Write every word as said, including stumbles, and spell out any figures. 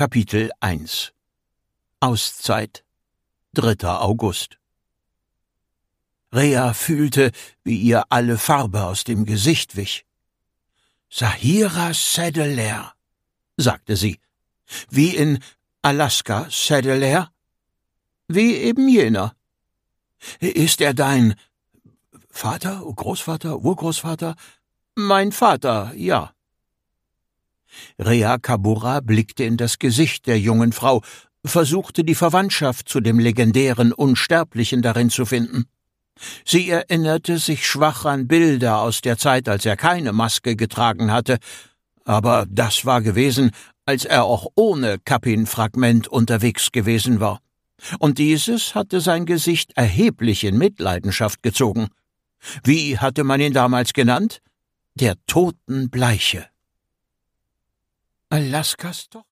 Kapitel eins Auszeit dritter August. Rea fühlte, wie ihr alle Farbe aus dem Gesicht wich. »Sahira Sedelair«, sagte sie. »Wie in Alaska Sedelair?« »Wie eben jener.« »Ist er dein Vater, Großvater, Urgroßvater?« »Mein Vater, ja.« Rea Kabura blickte in das Gesicht der jungen Frau, versuchte die Verwandtschaft zu dem legendären Unsterblichen darin zu finden. Sie erinnerte sich schwach an Bilder aus der Zeit, als er keine Maske getragen hatte, aber das war gewesen, als er auch ohne Kappin-Fragment unterwegs gewesen war. Und dieses hatte sein Gesicht erheblich in Mitleidenschaft gezogen. Wie hatte man ihn damals genannt? Der Totenbleiche. Alaskas Tochter.